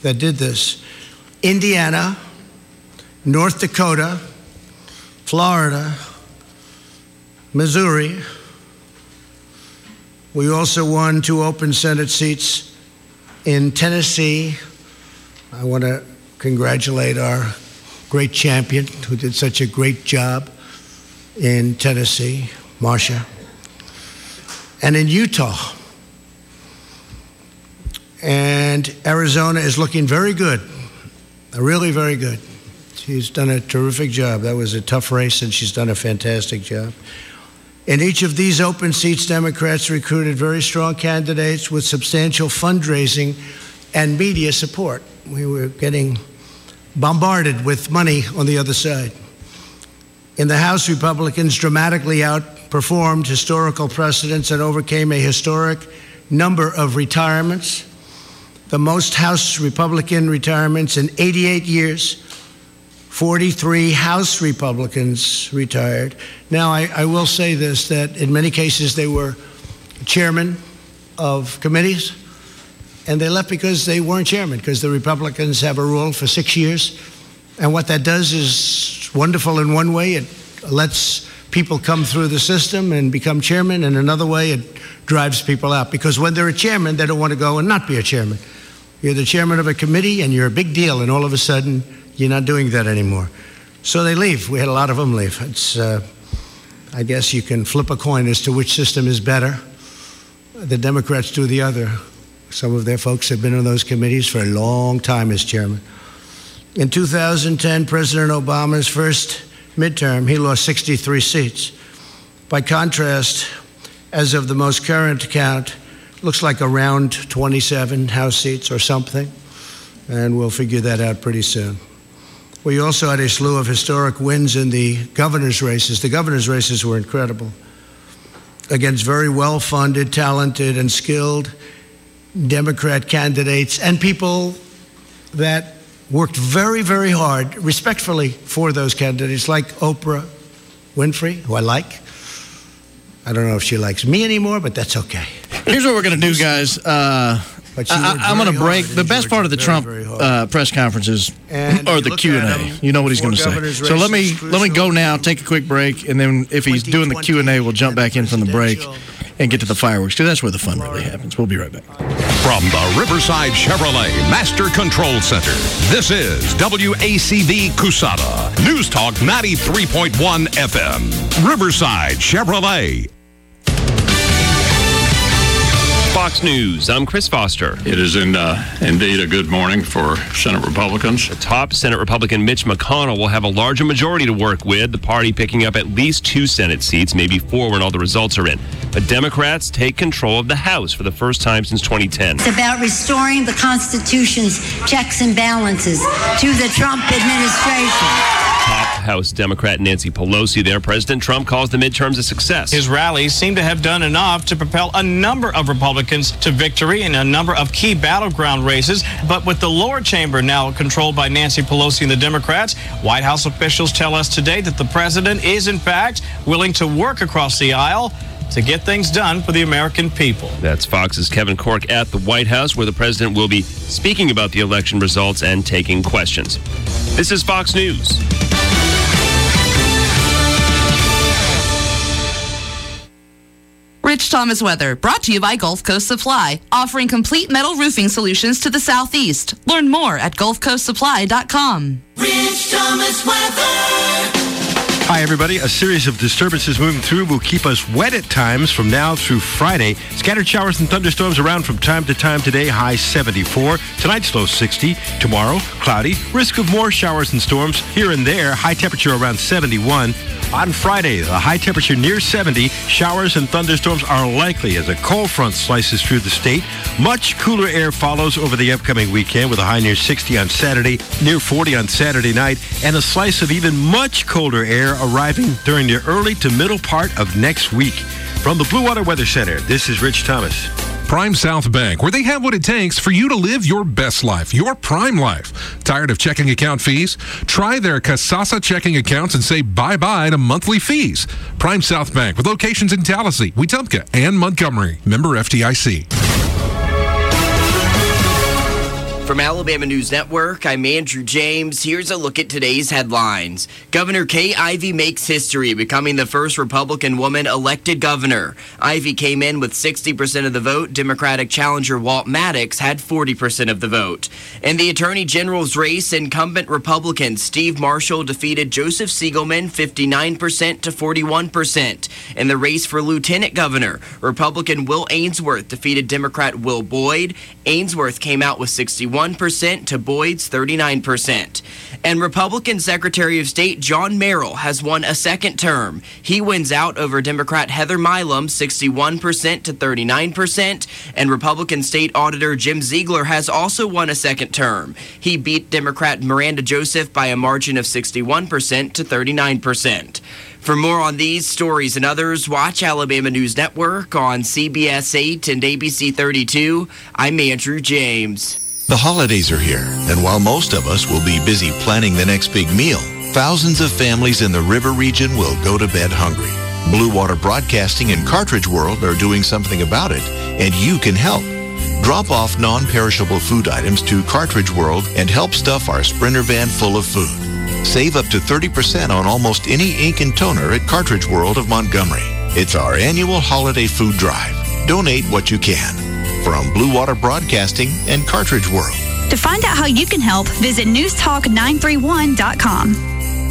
that did this. Indiana, North Dakota, Florida, Missouri. We also won 2 open Senate seats in Tennessee. I want to congratulate our great champion who did such a great job in Tennessee, Marsha. And in Utah. And Arizona is looking very good, really very good. She's done a terrific job. That was a tough race, and she's done a fantastic job. In each of these open seats, Democrats recruited very strong candidates with substantial fundraising and media support. We were getting bombarded with money on the other side. In the House, Republicans dramatically outperformed historical precedents and overcame a historic number of retirements, the most House Republican retirements in 88 years. 43 House Republicans retired. Now, I will say this, that in many cases they were chairmen of committees, and they left because they weren't chairmen, because the Republicans have a rule for 6 years. And what that does is wonderful in one way. It lets people come through the system and become chairman. And another way, it drives people out. Because when they're a chairman, they don't want to go and not be a chairman. You're the chairman of a committee, and you're a big deal, and all of a sudden, you're not doing that anymore. So they leave. We had a lot of them leave. It's, I guess you can flip a coin as to which system is better. The Democrats do the other. Some of their folks have been on those committees for a long time as chairman. In 2010, President Obama's first midterm, he lost 63 seats. By contrast, as of the most current count, looks like around 27 House seats or something, and we'll figure that out pretty soon. We also had a slew of historic wins in the governor's races. The governor's races were incredible, against very well-funded, talented, and skilled Democrat candidates and people that worked very, very hard, respectfully, for those candidates, like Oprah Winfrey, who I like. I don't know if she likes me anymore, but that's okay. Here's what we're going to do, guys. I'm going to break. The best part of the Trump press conferences or the Q&A. You know what he's going to say. So let me go now, take a quick break, and then if he's doing the Q&A, we'll jump back in from the break and get to the fireworks, because that's where the fun really happens. We'll be right back. From the Riverside Chevrolet Master Control Center, this is WACV Cusada, News Talk 93.1 FM. Riverside Chevrolet. Fox News, I'm Chris Foster. It is indeed a good morning for Senate Republicans. The top Senate Republican Mitch McConnell will have a larger majority to work with, the party picking up at least 2 Senate seats, maybe 4 when all the results are in. But Democrats take control of the House for the first time since 2010. It's about restoring the Constitution's checks and balances to the Trump administration. Top House Democrat Nancy Pelosi there. President Trump calls the midterms a success. His rallies seem to have done enough to propel a number of Republicans to victory in a number of key battleground races. But with the lower chamber now controlled by Nancy Pelosi and the Democrats, White House officials tell us today that the president is, in fact, willing to work across the aisle to get things done for the American people. That's Fox's Kevin Corke at the White House, where the president will be speaking about the election results and taking questions. This is Fox News. Rich Thomas weather, brought to you by Gulf Coast Supply, offering complete metal roofing solutions to the Southeast. Learn more at GulfCoastSupply.com. Rich Thomas weather. Hi, everybody. A series of disturbances moving through will keep us wet at times from now through Friday. Scattered showers and thunderstorms around from time to time today, high 74. Tonight's low 60. Tomorrow, cloudy. Risk of more showers and storms here and there. High temperature around 71. On Friday, the high temperature near 70. Showers and thunderstorms are likely as a cold front slices through the state. Much cooler air follows over the upcoming weekend with a high near 60 on Saturday, near 40 on Saturday night, and a slice of even much colder air arriving during the early to middle part of next week. From the Blue Water Weather Center, this is Rich Thomas. Prime South Bank, where they have what it takes for you to live your best life, your prime life. Tired of checking account fees? Try their Kasasa checking accounts and say bye-bye to monthly fees. Prime South Bank, with locations in Tallahassee, Wetumpka, and Montgomery. Member FDIC. From Alabama News Network, I'm Andrew James. Here's a look at today's headlines. Governor Kay Ivey makes history, becoming the first Republican woman elected governor. Ivey came in with 60% of the vote. Democratic challenger Walt Maddox had 40% of the vote. In the Attorney General's race, incumbent Republican Steve Marshall defeated Joseph Siegelman 59% to 41%. In the race for Lieutenant Governor, Republican Will Ainsworth defeated Democrat Will Boyd. Ainsworth came out with 61% to Boyd's 39%. And Republican Secretary of State John Merrill has won a second term. He wins out over Democrat Heather Milam 61% to 39%. And Republican State Auditor Jim Ziegler has also won a second term. He beat Democrat Miranda Joseph by a margin of 61% to 39%. For more on these stories and others, watch Alabama News Network on CBS 8 and ABC 32. I'm Andrew James. The holidays are here, and while most of us will be busy planning the next big meal, thousands of families in the river region will go to bed hungry. Blue Water Broadcasting and Cartridge World are doing something about it, and you can help. Drop off non-perishable food items to Cartridge World and help stuff our Sprinter van full of food. Save up to 30% on almost any ink and toner at Cartridge World of Montgomery. It's our annual holiday food drive. Donate what you can. From Blue Water Broadcasting and Cartridge World. To find out how you can help, visit newstalk931.com.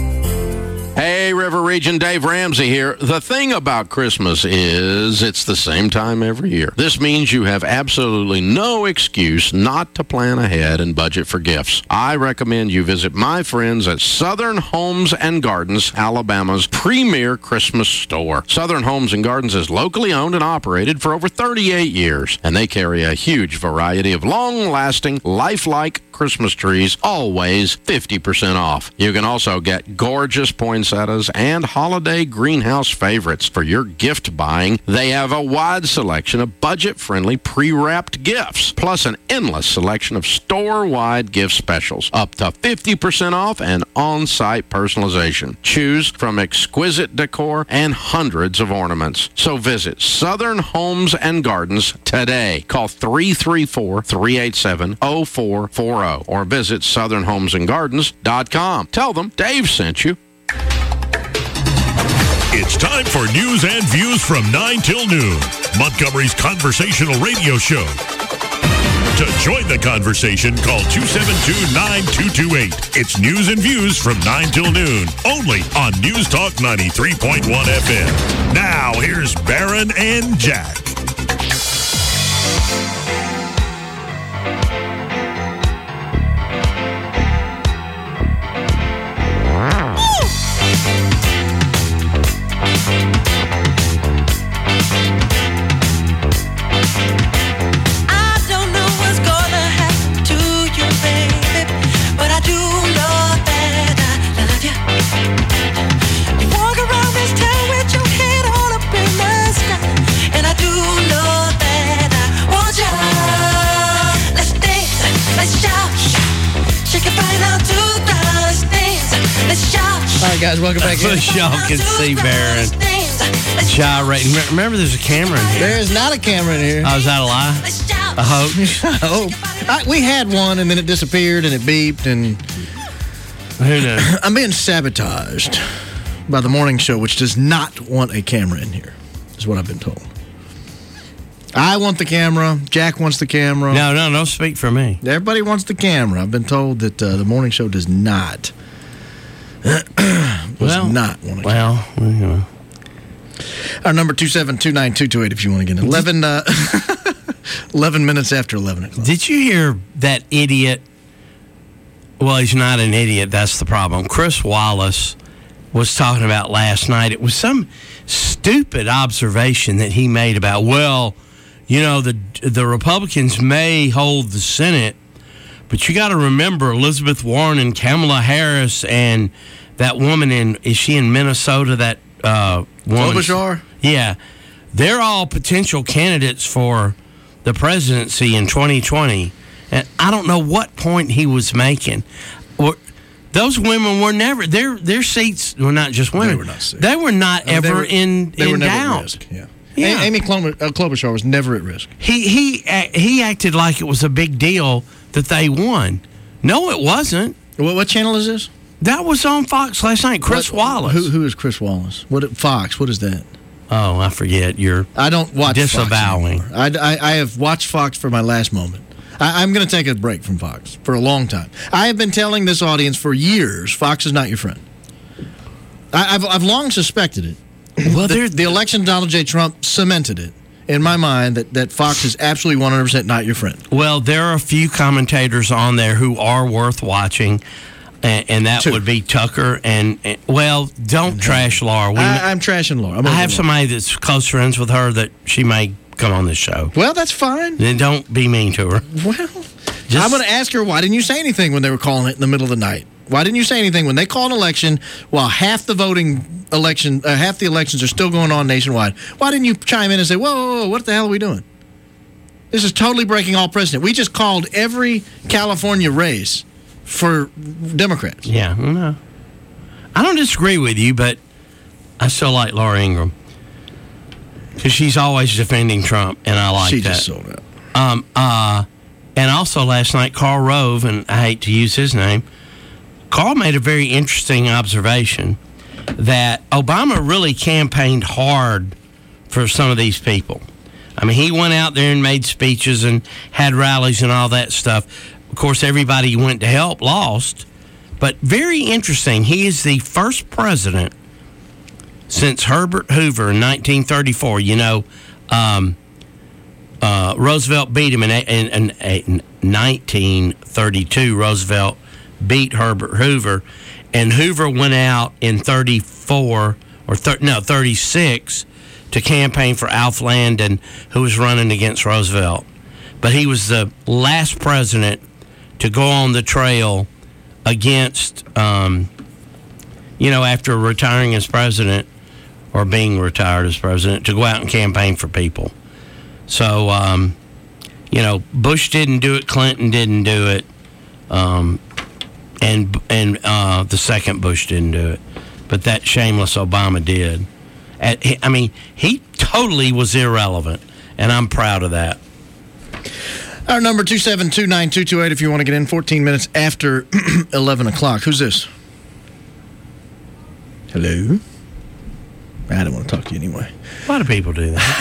Hey, River Region, Dave Ramsey here. The thing about Christmas is it's the same time every year. This means you have absolutely no excuse not to plan ahead and budget for gifts. I recommend you visit my friends at Southern Homes and Gardens, Alabama's premier Christmas store. Southern Homes and Gardens is locally owned and operated for over 38 years, and they carry a huge variety of long-lasting, lifelike Christmas trees, always 50% off. You can also get gorgeous poinsettias and holiday greenhouse favorites for your gift buying. They have a wide selection of budget-friendly pre-wrapped gifts, plus an endless selection of store-wide gift specials, up to 50% off and on-site personalization. Choose from exquisite decor and hundreds of ornaments. So visit Southern Homes and Gardens today. Call 334-387-0440 or visit southernhomesandgardens.com. Tell them Dave sent you. It's time for news and views from 9 till noon, Montgomery's conversational radio show. To join the conversation, call 272-9228. It's news and views from 9 till noon, only on News Talk 93.1 FM. Now, here's Barron and Jack. All right, guys, welcome back. So y'all can see Barron gyrating. Remember, there's a camera in here. There is not a camera in here. Oh, is that a lie? A hoax? I hope. We had one, and then it disappeared, and it beeped, and who knows? I'm being sabotaged by the morning show, which does not want a camera in here, is what I've been told. I want the camera. Jack wants the camera. No, don't speak for me. Everybody wants the camera. I've been told that the morning show does not. Not want to. Well, our number 2729228 if you want to get 11 minutes after 11 o'clock. Did you hear that idiot? Well, he's not an idiot. That's the problem. Chris Wallace was talking about last night. It was some stupid observation that he made about, the Republicans may hold the Senate, but you got to remember Elizabeth Warren and Kamala Harris and that woman is she in Minnesota, that woman? Klobuchar? Yeah. They're all potential candidates for the presidency in 2020. And I don't know what point he was making. Those women were never, their seats were not just women. They were not sick. They were not ever in never doubt. At risk. Yeah. Amy Klobuchar was never at risk. He acted like it was a big deal that they won. No, it wasn't. What channel is this? That was on Fox last night. Chris Wallace. Who is Chris Wallace? Fox? What is that? Oh, I forget. I don't watch disavowing. Fox I have watched Fox for my last moment. I'm going to take a break from Fox for a long time. I have been telling this audience for years, Fox is not your friend. I've long suspected it. Well, the election of Donald J. Trump cemented it in my mind that Fox is absolutely 100% not your friend. Well, there are a few commentators on there who are worth watching, and that would be Tucker and don't trash Laura. I'm trashing Laura. I have somebody that's close friends with her that she may come on this show. Well, that's fine. Then don't be mean to her. Well, I'm going to ask her, why didn't you say anything when they were calling it in the middle of the night? Why didn't you say anything when they call an election while half the elections are still going on nationwide? Why didn't you chime in and say, whoa, what the hell are we doing? This is totally breaking all precedent. We just called every California race for Democrats. Yeah, no. I don't disagree with you, but I still like Laura Ingraham. Because she's always defending Trump, and I like that. She just sold out. And also last night, Karl Rove, and I hate to use his name, Karl made a very interesting observation that Obama really campaigned hard for some of these people. I mean, he went out there and made speeches and had rallies and all that stuff. Of course, everybody he went to help lost. But very interesting, he is the first president since Herbert Hoover in 1934. Roosevelt beat him in 1932. Roosevelt beat Herbert Hoover, and Hoover went out in 36 to campaign for Alf Landon, who was running against Roosevelt. But he was the last president to go on the trail against, after retiring as president or being retired as president, to go out and campaign for people. So, Bush didn't do it, Clinton didn't do it, and the second Bush didn't do it, but that shameless Obama did. He totally was irrelevant, and I'm proud of that. Our number 2729228 if you want to get in. 14 minutes after 11 o'clock. Who's this? Hello? I don't want to talk to you anyway. A lot of people do that.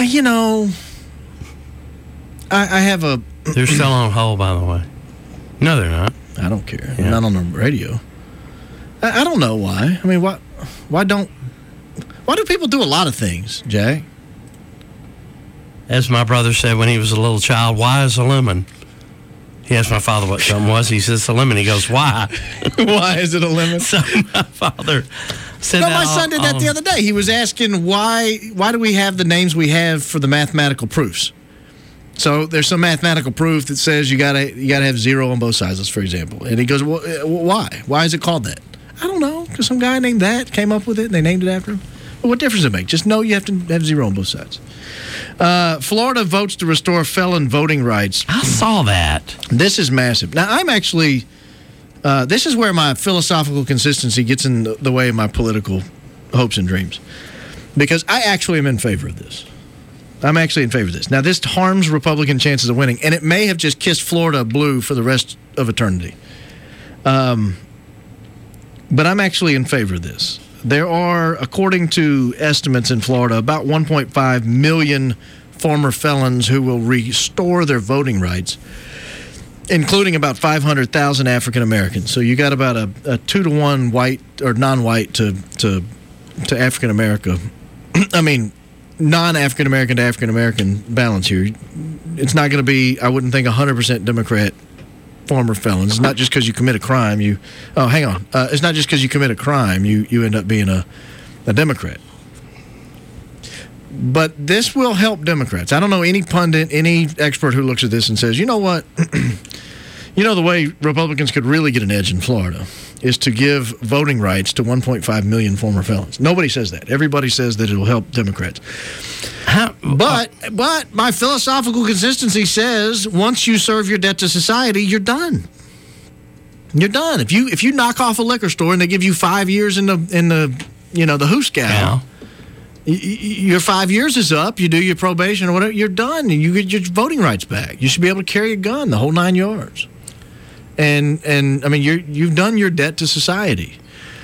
I have a... They're still on hold, by the way. No, they're not. I don't care. Yeah. Not on the radio. I don't know why. I mean, why do people do a lot of things, Jay? As my brother said when he was a little child, why is a lemon? He asked my father what something was. He says, it's a lemon. He goes, why? Why is it a lemon? So my father said my son did that the other day. He was asking, why do we have the names we have for the mathematical proofs? So there's some mathematical proof that says you gotta have 0 on both sides, for example. And he goes, well, why? Why is it called that? I don't know, because some guy named that, came up with it, and they named it after him. Well, what difference does it make? Just know you have to have 0 on both sides. Florida votes to restore felon voting rights. I saw that. This is massive. Now, I'm actually... this is where my philosophical consistency gets in the way of my political hopes and dreams. Because I actually am in favor of this. I'm actually in favor of this. Now, this harms Republican chances of winning, and it may have just kissed Florida blue for the rest of eternity. But I'm actually in favor of this. There are, according to estimates in Florida, about 1.5 million former felons who will restore their voting rights, including about 500,000 African Americans. So you got about a 2-to-1 white or non-white to African America. I mean, non-African American to African American balance here. It's not going to be, I wouldn't think, 100% Democrat former felons. It's not just because you commit a crime. It's not just because you commit a crime you end up being a Democrat. But this will help Democrats. I don't know any pundit, any expert who looks at this and says, you know what? The way Republicans could really get an edge in Florida is to give voting rights to 1.5 million former felons. Nobody says that. Everybody says that it will help Democrats. But my philosophical consistency says once you serve your debt to society, you're done. You're done. If you knock off a liquor store and they give you 5 years in the hoosgow, your 5 years is up. You do your probation or whatever. You're done. You get your voting rights back. You should be able to carry a gun the whole 9 yards. And I mean, you've done your debt to society.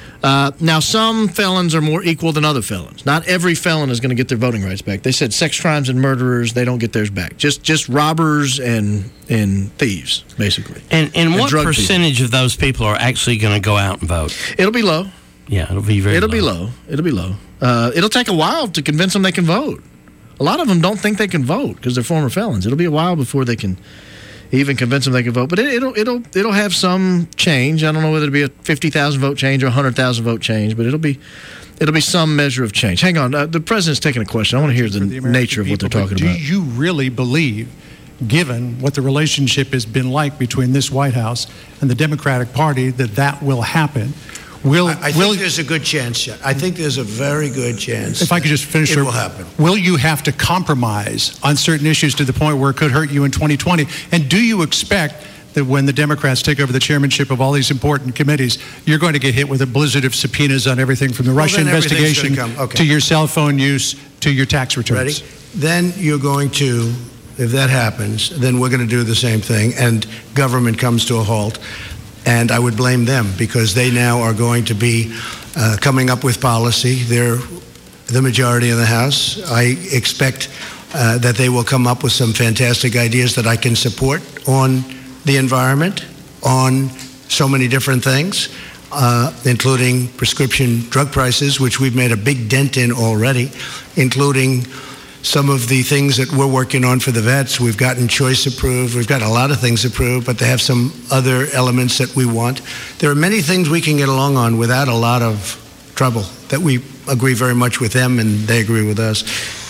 Now, some felons are more equal than other felons. Not every felon is going to get their voting rights back. They said sex crimes and murderers, they don't get theirs back. Just robbers and thieves, basically. And what percentage of those people are actually going to go out and vote? It'll be low. Yeah, it'll be very low. It'll be low. It'll take a while to convince them they can vote. A lot of them don't think they can vote because they're former felons. It'll be a while before they can even convince them they can vote. But it'll have some change. I don't know whether it'll be a 50,000 vote change or 100,000 vote change, but it'll be some measure of change. Hang on, the president's taking a question. I want to hear the nature of what they're talking about. Do you really believe, given what the relationship has been like between this White House and the Democratic Party, that will happen? I think there's a good chance. I think there's a very good chance. If I could just finish, it will happen. Will you have to compromise on certain issues to the point where it could hurt you in 2020? And do you expect that when the Democrats take over the chairmanship of all these important committees, you're going to get hit with a blizzard of subpoenas on everything from the Russia investigation to your cell phone use to your tax returns? Ready? Then you're going to, if that happens, then we're going to do the same thing, and government comes to a halt. And I would blame them because they now are going to be coming up with policy. They're the majority in the House. I expect that they will come up with some fantastic ideas that I can support on the environment, on so many different things, including prescription drug prices, which we've made a big dent in already, including some of the things that we're working on for the vets. We've gotten choice approved. We've got a lot of things approved, but they have some other elements that we want. There are many things we can get along on without a lot of trouble, that we agree very much with them and they agree with us.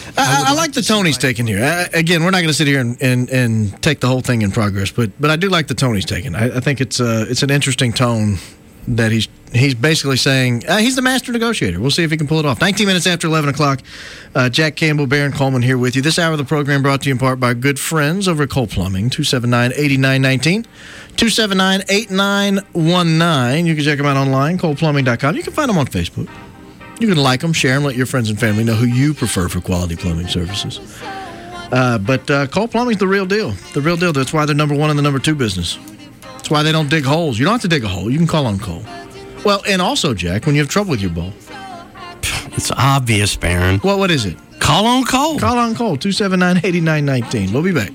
I like the tone he's taking here. Again, we're not going to sit here and take the whole thing in progress, but I do like the tone he's taking. I think it's an interesting tone that he's basically saying he's the master negotiator. We'll see if he can pull it off. 19 minutes after 11 o'clock, Jack Campbell, Barron Coleman here with you. This hour of the program brought to you in part by our good friends over at Cole Plumbing, 279-8919, 279-8919. You can check them out online, coleplumbing.com. You can find them on Facebook. You can like them, share them, let your friends and family know who you prefer for quality plumbing services. But Cole Plumbing's the real deal. The real deal. That's why they're number one in the number two business. That's why they don't dig holes. You don't have to dig a hole. You can call on Cole. Well, and also, Jack, when you have trouble with your bowl. It's obvious, Barron. Well, what is it? Call on Cole. Call on Cole, 279-8919. We'll be back.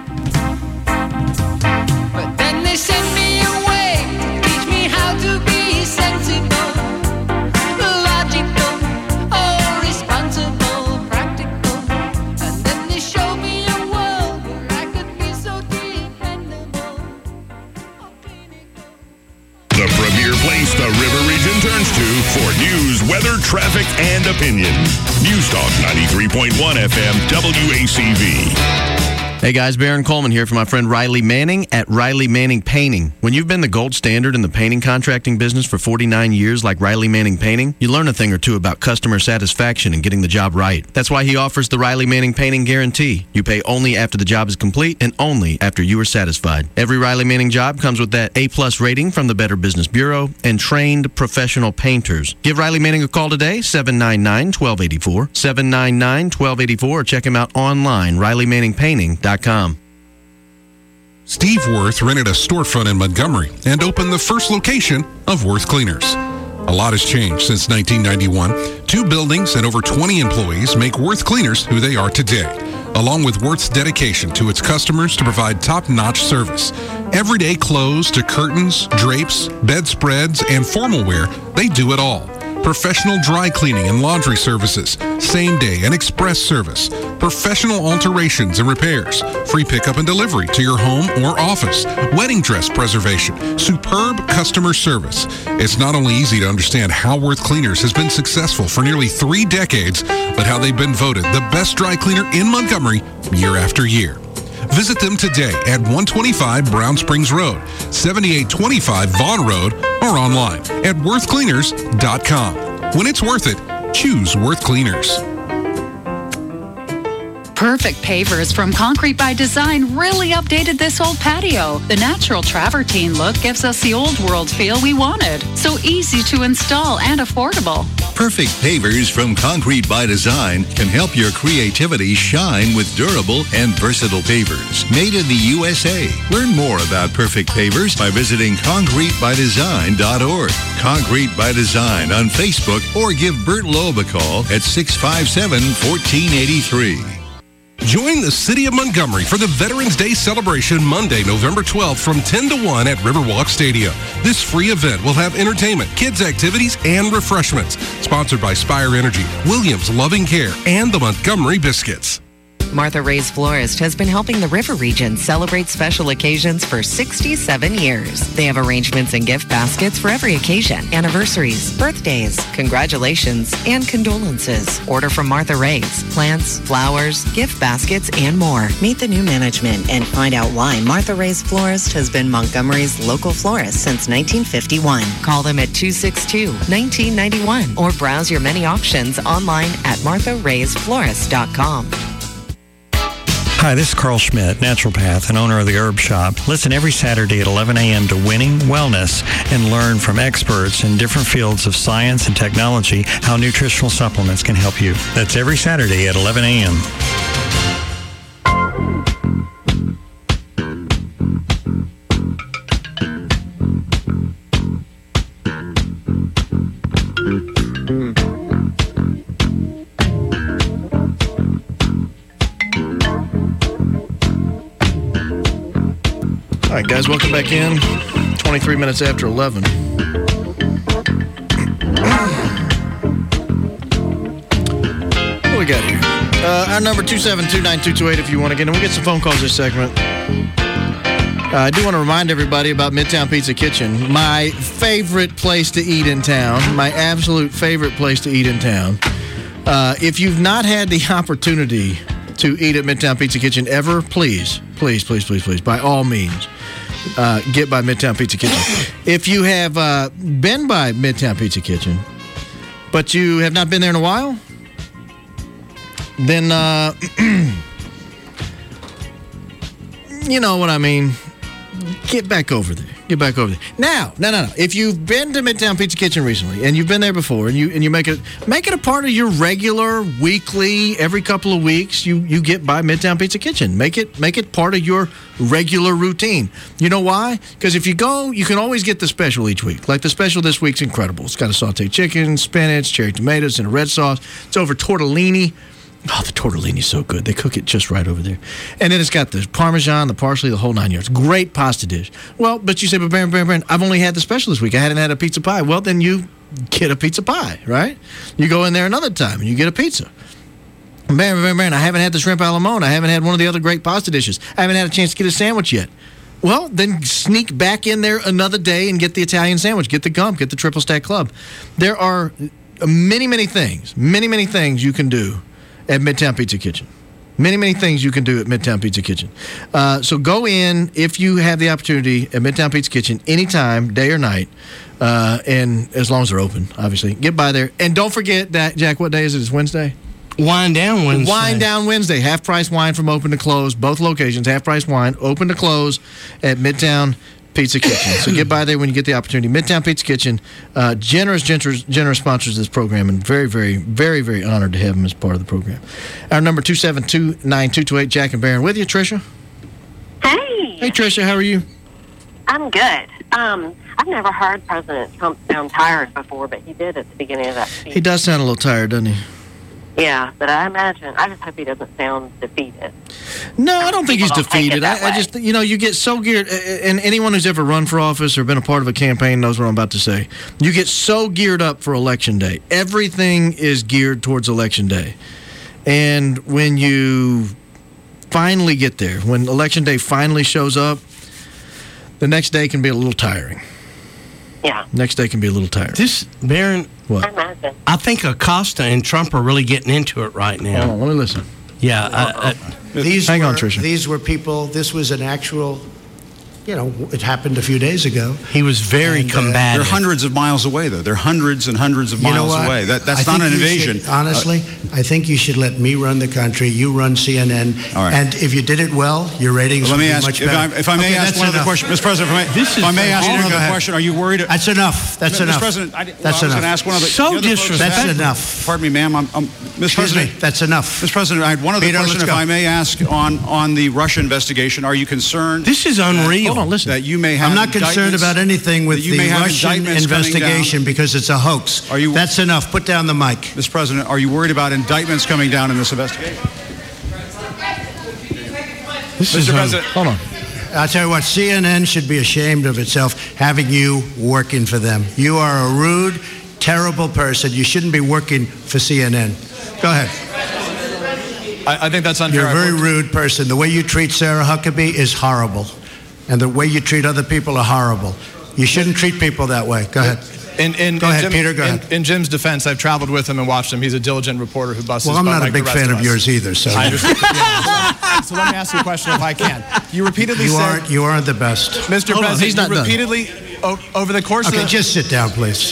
But then they send me away to teach me how to be sensible, logical, oh, responsible, practical. And then they show me a world where I could be so dependable. The premier place the River Region turns to for news, weather, traffic, and opinion. News Talk 93.1 FM WACV. Hey guys, Barron Coleman here for my friend Riley Manning at Riley Manning Painting. When you've been the gold standard in the painting contracting business for 49 years like Riley Manning Painting, you learn a thing or two about customer satisfaction and getting the job right. That's why he offers the Riley Manning Painting Guarantee. You pay only after the job is complete and only after you are satisfied. Every Riley Manning job comes with that A+ rating from the Better Business Bureau and trained professional painters. Give Riley Manning a call today, 799-1284, 799-1284, or check him out online, RileyManningPainting.com. Steve Worth rented a storefront in Montgomery and opened the first location of Worth Cleaners. A lot has changed since 1991. 2 buildings and over 20 employees make Worth Cleaners who they are today, along with Worth's dedication to its customers to provide top-notch service. Everyday clothes to curtains, drapes, bedspreads, and formal wear, they do it all. Professional dry cleaning and laundry services, same-day and express service, professional alterations and repairs, free pickup and delivery to your home or office, wedding dress preservation, superb customer service. It's not only easy to understand how Worth Cleaners has been successful for nearly 3 decades, but how they've been voted the best dry cleaner in Montgomery year after year. Visit them today at 125 Brown Springs Road, 7825 Vaughn Road, or online at worthcleaners.com. When it's worth it, choose Worth Cleaners. Perfect Pavers from Concrete by Design really updated this old patio. The natural travertine look gives us the old world feel we wanted. So easy to install and affordable. Perfect Pavers from Concrete by Design can help your creativity shine with durable and versatile pavers. Made in the USA. Learn more about Perfect Pavers by visiting concretebydesign.org. Concrete by Design on Facebook or give Bert Loeb a call at 657-1483. Join the City of Montgomery for the Veterans Day celebration Monday, November 12th from 10 to 1 at Riverwalk Stadium. This free event will have entertainment, kids' activities, and refreshments. Sponsored by Spire Energy, Williams Loving Care, and the Montgomery Biscuits. Martha Ray's Florist has been helping the River Region celebrate special occasions for 67 years. They have arrangements and gift baskets for every occasion, anniversaries, birthdays, congratulations, and condolences. Order from Martha Ray's. Plants, flowers, gift baskets, and more. Meet the new management and find out why Martha Ray's Florist has been Montgomery's local florist since 1951. Call them at 262-1991 or browse your many options online at martharaysflorist.com. Hi, this is Carl Schmidt, naturopath and owner of the Herb Shop. Listen every Saturday at 11 a.m. to Winning Wellness and learn from experts in different fields of science and technology how nutritional supplements can help you. That's every Saturday at 11 a.m. All right, guys, welcome back in. 23 minutes after 11. What do we got here? Our number 2729228 if you want to get in. We'll get some phone calls this segment. I do want to remind everybody about Midtown Pizza Kitchen, my favorite place to eat in town, my absolute favorite place to eat in town. If you've not had the opportunity to eat at Midtown Pizza Kitchen ever, please, by all means, get by Midtown Pizza Kitchen. If you have been by Midtown Pizza Kitchen, but you have not been there in a while, then you know what I mean. Get back over there. Now, no. If you've been to Midtown Pizza Kitchen recently and you've been there before and you make it a part of your regular weekly, every couple of weeks, you get by Midtown Pizza Kitchen. Make it part of your regular routine. You know why? Because if you go, you can always get the special each week. Like the special this week's incredible. It's got a sauteed chicken, spinach, cherry tomatoes, and a red sauce. It's over tortellini. Oh, the tortellini's so good. They cook it just right over there. And then it's got the Parmesan, the parsley, the whole 9 yards. Great pasta dish. Well, but you say, but Baron, I've only had the special this week. I hadn't had a pizza pie. Well, then you get a pizza pie, right? You go in there another time and you get a pizza. Baron, I haven't had the shrimp alla mode. I haven't had one of the other great pasta dishes. I haven't had a chance to get a sandwich yet. Well, then sneak back in there another day and get the Italian sandwich. Get the Gump. Get the Triple Stack Club. There are many things you can do at Midtown Pizza Kitchen. Many things you can do at Midtown Pizza Kitchen. So go in, if you have the opportunity, at Midtown Pizza Kitchen anytime, day or night, and as long as they're open, obviously. Get by there. And don't forget that, Jack, what day is it? It's Wednesday? Wine Down Wednesday. Wine Down Wednesday. Half-price wine from open to close. Both locations, half-price wine, open to close at Midtown Pizza Kitchen. So get by there when you get the opportunity. Midtown Pizza Kitchen, generous sponsors of this program, and very honored to have them as part of the program. Our number 2729228, Jack and Baron with you. Tricia? Hey, Tricia, how are you? I'm good. I've never heard President Trump sound tired before, but he did at the beginning of that speech. He does sound a little tired, doesn't he? Yeah, but I just hope he doesn't sound defeated. No, I don't think he's defeated. I just, you get so geared, and anyone who's ever run for office or been a part of a campaign knows what I'm about to say. You get so geared up for Election Day. Everything is geared towards Election Day. And when you finally get there, when Election Day finally shows up, the next day can be a little tiring. Yeah. Next day can be a little tiring. Baron, what? I think Acosta and Trump are really getting into it right now. Hold on, let me listen. Yeah. Hang on, Tricia. These were people, this was an actual it happened a few days ago. He was very combative. They're hundreds of miles away, though. They're hundreds and hundreds of miles away. That's not an invasion. Honestly, I think you should let me run the country. You run CNN. All right. And if you did it well, your ratings would be much better. If I may ask one other question, Mr. President, if I may ask one other question, are you worried? That's enough. That's enough. Mr. President, that's enough. I was going to ask one other. So disrespectful. That's enough. Pardon me, ma'am. Mr. President, that's enough. Mr. President, I had one other question, if I may ask, on the Russia investigation. Are you concerned? This is unreal. Hold on, listen. That you may have. I'm not concerned about anything with the Russian investigation because it's a hoax. That's enough. Put down the mic. Mr. President, are you worried about indictments coming down in this investigation? Mr. President. Hold on. I'll tell you what, CNN should be ashamed of itself having you working for them. You are a rude, terrible person. You shouldn't be working for CNN. Go ahead. I think that's unfair. You're a very rude person. The way you treat Sarah Huckabee is horrible. And the way you treat other people are horrible. You shouldn't treat people that way. Go ahead. Go ahead, Peter. Go ahead. In Jim's defense, I've traveled with him and watched him. He's a diligent reporter who busts his butt. Well, I'm not like a big the rest fan of us. yours either. So I understand. So let me ask you a question if I can. You repeatedly said... You aren't the best. Mr. Hold on, President, he's not you done. repeatedly, over the course of Okay, just sit down, please.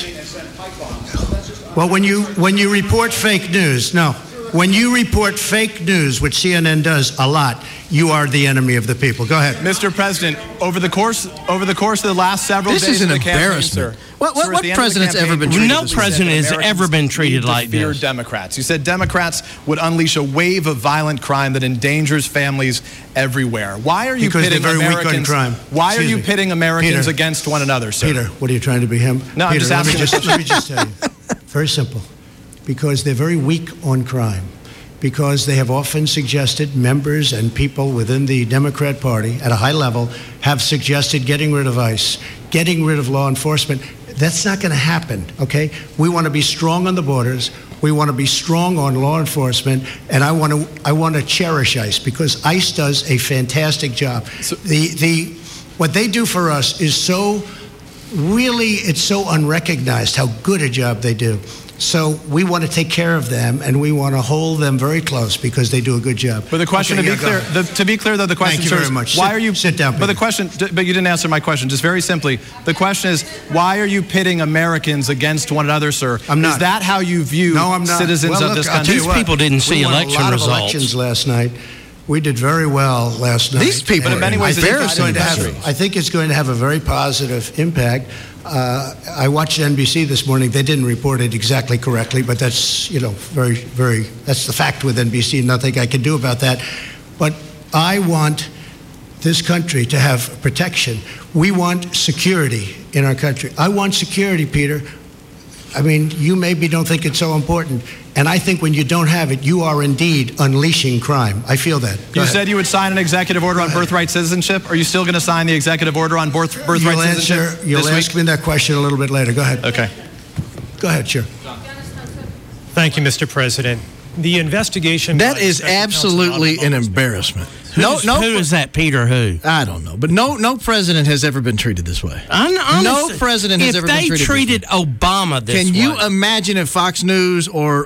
Well, when you report fake news, when you report fake news, which CNN does a lot, you are the enemy of the people. Go ahead. Mr. President, over the course of the last several days... This is an of the campaign, embarrassment. sir. What Sir, at the end of the president's campaign, ever been treated No this way? president has ever been treated like fear this. Democrats. You said Democrats would unleash a wave of violent crime that endangers families everywhere. Why are you Because pitting they're very weak on Americans? crime. Why Excuse are you me. pitting Americans Peter. against one another, sir? Peter, what are you trying to be him? No, I'm Peter, just asking. Let me just tell you. Very simple. Because they're very weak on crime. Because they have often suggested, members and people within the Democrat Party at a high level have suggested getting rid of ICE, getting rid of law enforcement. That's not going to happen, okay? We want to be strong on the borders. We want to be strong on law enforcement, and I want to cherish ICE because ICE does a fantastic job. So, what they do for us is it's so unrecognized how good a job they do. So we want to take care of them, and we want to hold them very close because they do a good job. But the question, okay, to be clear, though, the question Thank you very much. Why are you sit down? But but you didn't answer my question. Just very simply, the question is, why are you pitting Americans against one another, sir? I'm not. Is that how you view citizens of this country? These people didn't see election results. results. Elections last night. We did very well last night. These people, in many ways, I think it's going to have a very positive impact. I watched NBC this morning. They didn't report it exactly correctly, but that's very, very. That's the fact with NBC. Nothing I can do about that. But I want this country to have protection. We want security in our country. I want security, Peter. I mean, you maybe don't think it's so important. And I think when you don't have it, you are indeed unleashing crime. I feel that. You said you would sign an executive order on birthright citizenship. Are you still going to sign the executive order on birthright citizenship? You'll ask me that question a little bit later. Go ahead. Okay. Go ahead, sure. Thank you, Mr. President. The investigation... That is absolutely an embarrassment. Who is that, Peter? Who? I don't know. But no president has ever been treated this way. No president has ever been treated this way. If they treated Obama this way. Can you imagine if Fox News or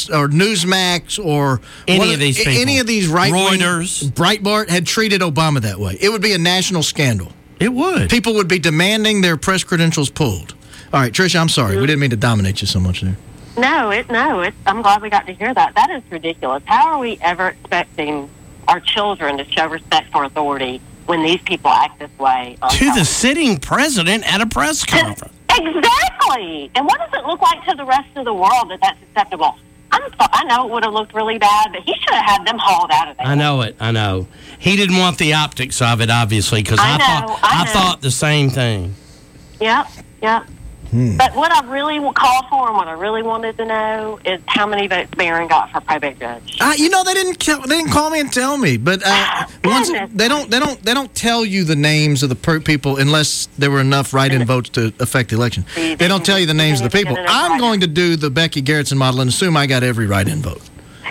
Newsmax or any of these people, any of these right-wing, Reuters, Breitbart had treated Obama that way? It would be a national scandal. It would. People would be demanding their press credentials pulled. All right, Tricia, I'm sorry. We didn't mean to dominate you so much there. No, I'm glad we got to hear that. That is ridiculous. How are we ever expecting our children to show respect for authority when these people act this way? To the sitting president at a press conference. Exactly. And what does it look like to the rest of the world that that's acceptable? I know it would have looked really bad, but he should have had them hauled out of there. I know. He didn't want the optics of it, obviously, because I thought the same thing. Yep. But what I really called for and what I really wanted to know is how many votes Barron got for probate judge. They didn't call me and tell me, but they don't tell you the names of the people unless there were enough write-in votes to affect the election. They don't tell you the names of the people. I'm going to do the Becky Gerritsen model and assume I got every write-in vote.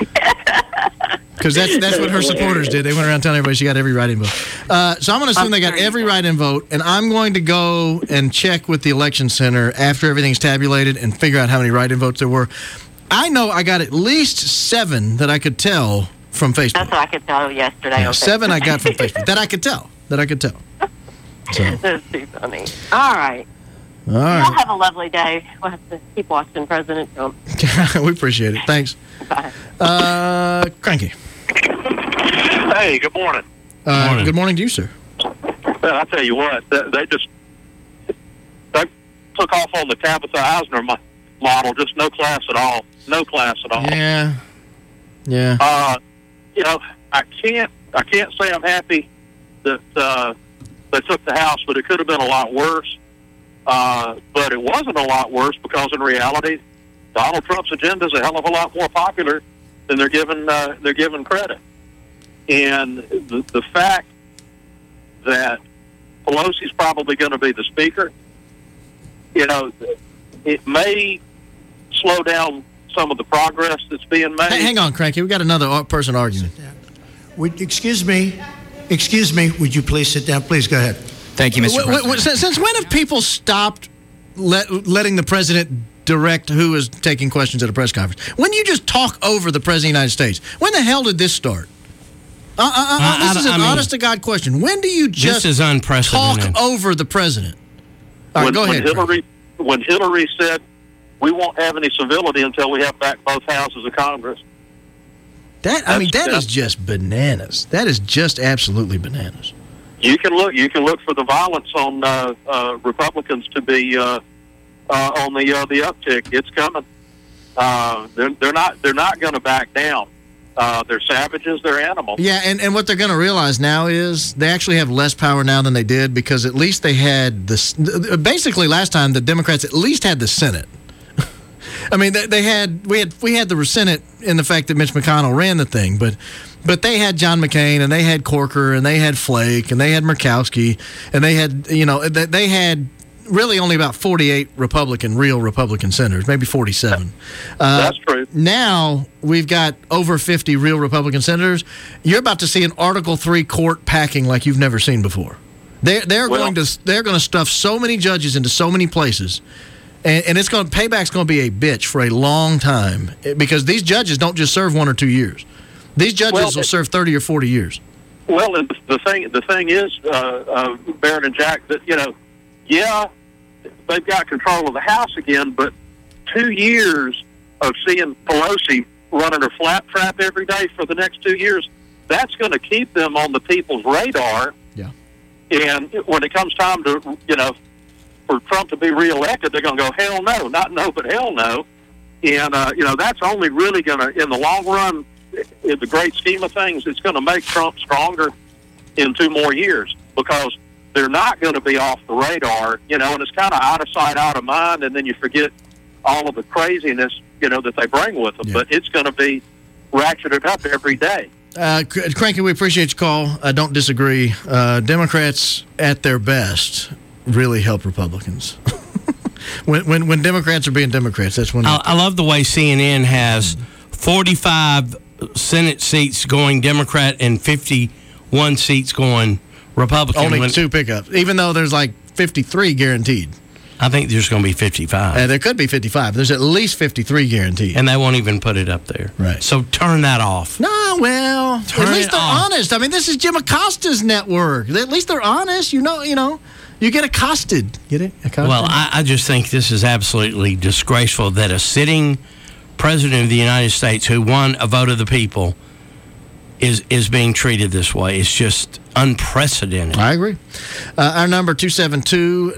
Because that's what her supporters did. They went around telling everybody she got every write-in vote. So I'm going to assume they got every write-in vote, and I'm going to go and check with the election center after everything's tabulated and figure out how many write-in votes there were. I know I got at least 7 that I could tell from Facebook. That's what I could tell yesterday. Yeah, 7 I got from Facebook that I could tell. So. That's too funny. All right. All right. Y'all have a lovely day. We'll have to keep watching President Trump. We appreciate it. Thanks. Bye. Cranky. Hey, good morning. Good morning to you, sir. Well, I tell you what, they took off on the Tabitha Eisner model, just no class at all. No class at all. Yeah. You know, I can't say I'm happy that they took the House, but it could have been a lot worse. But it wasn't a lot worse because in reality, Donald Trump's agenda is a hell of a lot more popular than they're given credit. And the fact that Pelosi's probably going to be the speaker, you know, it may slow down some of the progress that's being made. Hey, hang on, Cranky. We got another person arguing. Excuse me. Would you please sit down? Please go ahead. Thank you, Mr. President. Since when have people stopped letting the president direct who is taking questions at a press conference? When you just talk over the president of the United States? When the hell did this start? This is an honest-to-God question. When do you just this is unprecedented. talk over the president? All right, go ahead. When Hillary said, we won't have any civility until we have back both houses of Congress. That is just bananas. That is just absolutely bananas. You can look for the violence on Republicans to be on the uptick. It's coming. They're not going to back down. They're savages. They're animals. Yeah, and what they're going to realize now is they actually have less power now than they did because at least they had this. Basically, last time the Democrats at least had the Senate. I mean, we had the Senate in the fact that Mitch McConnell ran the thing, but they had John McCain and they had Corker and they had Flake and they had Murkowski and they had they had really only about 48 real Republican senators, maybe 47. That's true. Now we've got over 50 real Republican senators. You're about to see an Article III court packing like you've never seen before. They're going to stuff so many judges into so many places. And payback's going to be a bitch for a long time because these judges don't just serve 1 or 2 years. These judges will serve 30 or 40 years. Well, and the thing is, Barron and Jack, that they've got control of the House again, but 2 years of seeing Pelosi running her flap trap every day for the next 2 years, that's going to keep them on the people's radar. Yeah. And when it comes time to for Trump to be reelected, they're going to go, hell no, not no, but hell no. And, that's only really going to, in the long run, in the great scheme of things, it's going to make Trump stronger in 2 more years because they're not going to be off the radar, and it's kind of out of sight, out of mind, and then you forget all of the craziness, that they bring with them. Yeah. But it's going to be ratcheted up every day. Cranky, we appreciate your call. I don't disagree. Democrats at their best really help Republicans. when Democrats are being Democrats, that's when. I love the way CNN has 45 Senate seats going Democrat and 51 seats going Republican. Only 2 pickups, even though there's like 53 guaranteed. I think there's going to be 55. There could be 55. There's at least 53 guaranteed. And they won't even put it up there. Right. So turn that off. No, well, at least they're honest. I mean, this is Jim Acosta's network. At least they're honest. You get accosted. Get it? Accosted? Well, I just think this is absolutely disgraceful that a sitting president of the United States who won a vote of the people is being treated this way. It's just unprecedented. I agree. Our number, 272-9228,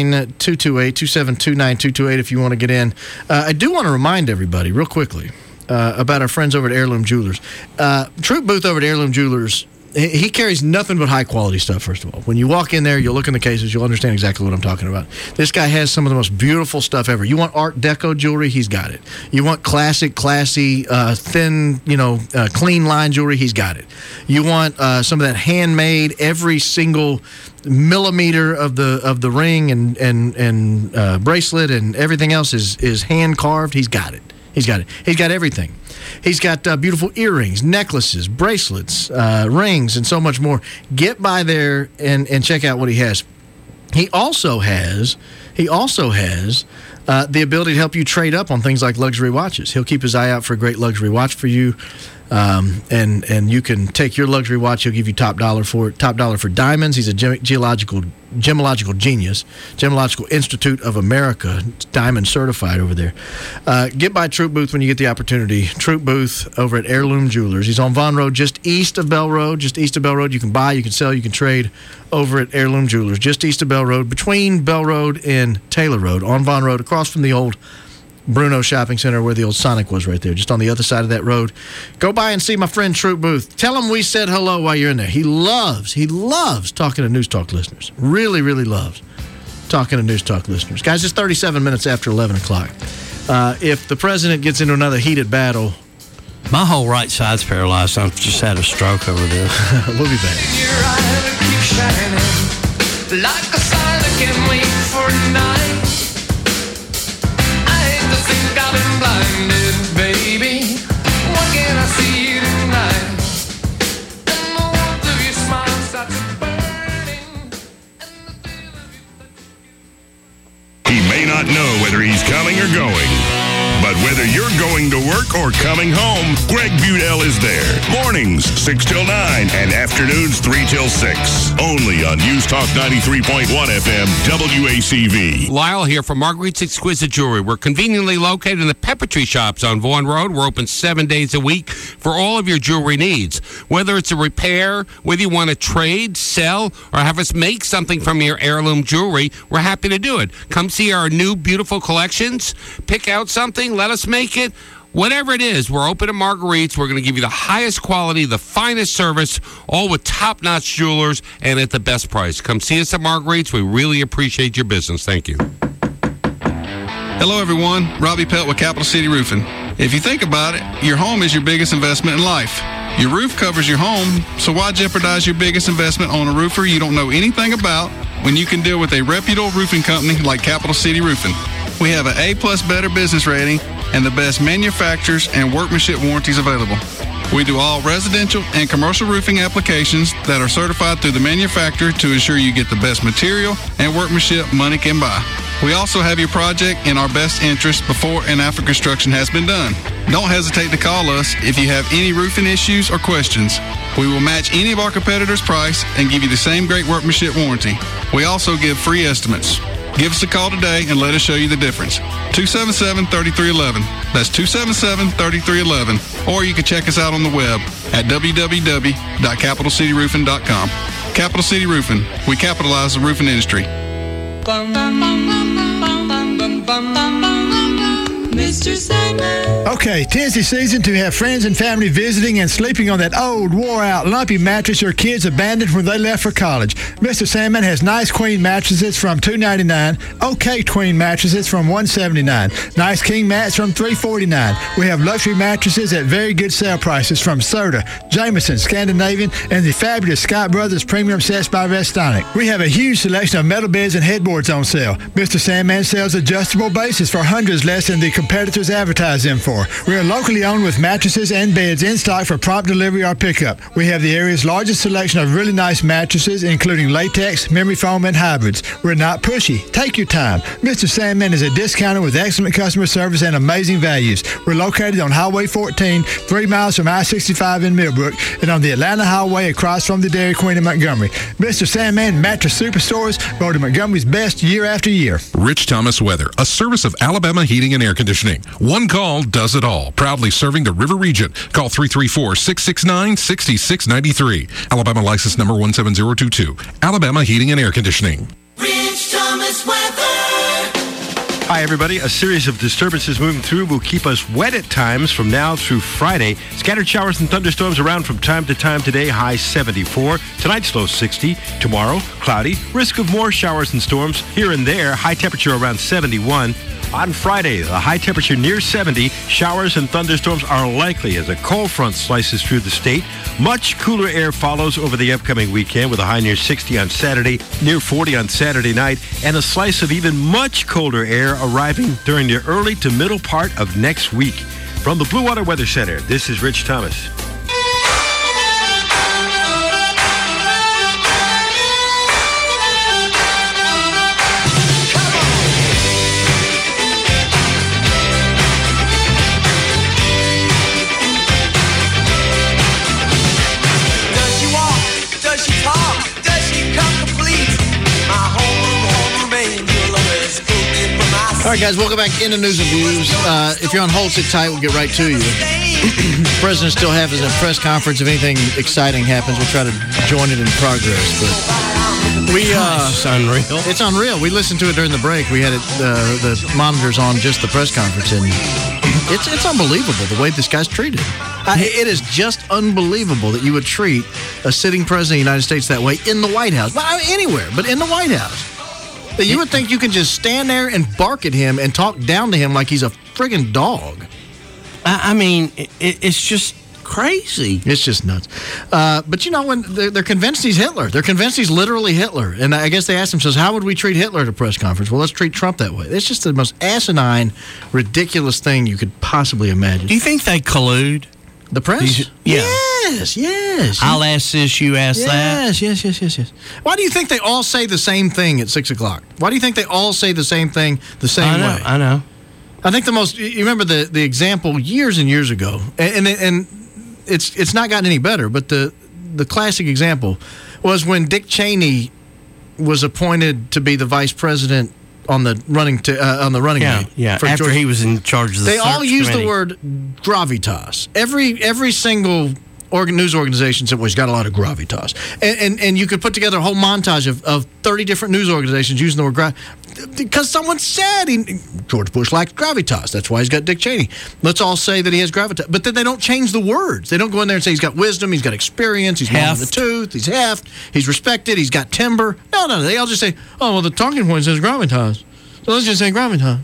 272-9228 if you want to get in. I do want to remind everybody real quickly about our friends over at Heirloom Jewelers. Troop Booth over at Heirloom Jewelers, he carries nothing but high-quality stuff, first of all. When you walk in there, you'll look in the cases, you'll understand exactly what I'm talking about. This guy has some of the most beautiful stuff ever. You want Art Deco jewelry? He's got it. You want classic, classy, thin, clean line jewelry? He's got it. You want some of that handmade, every single millimeter of the ring and bracelet and everything else is hand-carved? He's got it. He's got it. He's got everything. He's got beautiful earrings, necklaces, bracelets, rings, and so much more. Get by there and check out what he has. He also has the ability to help you trade up on things like luxury watches. He'll keep his eye out for a great luxury watch for you. And you can take your luxury watch. He'll give you top dollar for it. Top dollar for diamonds. He's a gemological genius. Gemological Institute of America, diamond certified over there. Get by Troop Booth when you get the opportunity. Troop Booth over at Heirloom Jewelers. He's on Vaughn Road, just east of Bell Road. Just east of Bell Road. You can buy, you can sell, you can trade over at Heirloom Jewelers, just east of Bell Road, between Bell Road and Taylor Road, on Vaughn Road, across from the old Bruno Shopping Center where the old Sonic was right there, just on the other side of that road. Go by and see my friend Troop Booth. Tell him we said hello while you're in there. He loves talking to News Talk listeners. Really, really loves talking to News Talk listeners. Guys, it's 37 minutes after 11 o'clock. If the president gets into another heated battle... My whole right side's paralyzed. I've just had a stroke over this. We'll be back. Your eyes keep shining like a sign I can't wait for tonight. I think I've been blinded, baby. Why can't I see you tonight? And the warmth of your smile starts burning. He may not know whether he's coming or going, but whether you're going to work or coming home, Greg Budell is there. Mornings, 6 till 9, and afternoons, 3 till 6. Only on News Talk 93.1 FM, WACV. Lyle here from Marguerite's Exquisite Jewelry. We're conveniently located in the Peppertree Shops on Vaughan Road. We're open 7 days a week for all of your jewelry needs. Whether it's a repair, whether you want to trade, sell, or have us make something from your heirloom jewelry, we're happy to do it. Come see our new beautiful collections. Pick out something. Let us make it. Whatever it is, we're open at Marguerite's. We're going to give you the highest quality, the finest service, all with top-notch jewelers and at the best price. Come see us at Marguerite's. We really appreciate your business. Thank you. Hello, everyone. Robbie Pelt with Capital City Roofing. If you think about it, your home is your biggest investment in life. Your roof covers your home, so why jeopardize your biggest investment on a roofer you don't know anything about when you can deal with a reputable roofing company like Capital City Roofing? We have an A-plus Better business rating and the best manufacturers and workmanship warranties available. We do all residential and commercial roofing applications that are certified through the manufacturer to ensure you get the best material and workmanship money can buy. We also have your project in our best interest before and after construction has been done. Don't hesitate to call us if you have any roofing issues or questions. We will match any of our competitors' price and give you the same great workmanship warranty. We also give free estimates. Give us a call today and let us show you the difference. 277-3311. That's 277-3311. Or you can check us out on the web at www.capitalcityroofing.com. Capital City Roofing. We capitalize the roofing industry. Mr. Sandman. Okay, 'tis the season to have friends and family visiting and sleeping on that old, wore-out, lumpy mattress your kids abandoned when they left for college. Mr. Sandman has nice queen mattresses from $299, okay queen mattresses from $179, nice king mats from $349. We have luxury mattresses at very good sale prices from Serta, Jameson, Scandinavian, and the fabulous Scott Brothers premium sets by Restonic. We have a huge selection of metal beds and headboards on sale. Mr. Sandman sells adjustable bases for hundreds less than the competitors advertise them for. We are locally owned with mattresses and beds in stock for prompt delivery or pickup. We have the area's largest selection of really nice mattresses, including latex, memory foam, and hybrids. We're not pushy. Take your time. Mr. Sandman is a discounter with excellent customer service and amazing values. We're located on Highway 14, 3 miles from I-65 in Millbrook, and on the Atlanta Highway across from the Dairy Queen in Montgomery. Mr. Sandman Mattress Superstores, voted Montgomery's best year after year. Rich Thomas Weather, a service of Alabama Heating and Air Conditioning. One call does it all. Proudly serving the River Region. Call 334-669-6693. Alabama license number 17022. Alabama Heating and Air Conditioning. Rich Thomas Weather. Hi, everybody. A series of disturbances moving through will keep us wet at times from now through Friday. Scattered showers and thunderstorms around from time to time today, high 74. Tonight's low 60. Tomorrow, cloudy. Risk of more showers and storms here and there. High temperature around 71. On Friday, the high temperature near 70. Showers and thunderstorms are likely as a cold front slices through the state. Much cooler air follows over the upcoming weekend with a high near 60 on Saturday, near 40 on Saturday night, and a slice of even much colder air arriving during the early to middle part of next week. From the Blue Water Weather Center, this is Rich Thomas. All right, guys, welcome back into News and Views. If you're on hold, sit tight. We'll get right to you. The president still has a press conference. If anything exciting happens, we'll try to join it in progress. But it's unreal. It's unreal. We listened to it during the break. We had the monitors on just the press conference, and it's unbelievable the way this guy's treated. It is just unbelievable that you would treat a sitting president of the United States that way in the White House. Well, anywhere, but in the White House. That you would think you can just stand there and bark at him and talk down to him like he's a friggin' dog. I mean, it's just crazy. It's just nuts. But you know, when they're convinced he's Hitler. They're convinced he's literally Hitler. And I guess they asked themselves, how would we treat Hitler at a press conference? Well, let's treat Trump that way. It's just the most asinine, ridiculous thing you could possibly imagine. Do you think they collude? The press? Yeah. Yes. I'll ask this, you ask that. Yes. Why do you think they all say the same thing at 6 o'clock? Why do you think they all say the same thing the same way? I know. I think you remember the example years and years ago, and it's not gotten any better, but the classic example was when Dick Cheney was appointed to be the vice president on the running mate. Yeah. After he was in charge of the they all use committee. the word gravitas. Every single news organization said, well, he's got a lot of gravitas. And you could put together a whole montage of 30 different news organizations using the word gravitas. Because someone said George Bush lacks gravitas. That's why he's got Dick Cheney. Let's all say that he has gravitas. But then they don't change the words. They don't go in there and say he's got wisdom, he's got experience, he's long in the tooth, he's heft, he's respected, he's got timber. No. They all just say, oh, well, the talking point says gravitas. So let's just say gravitas.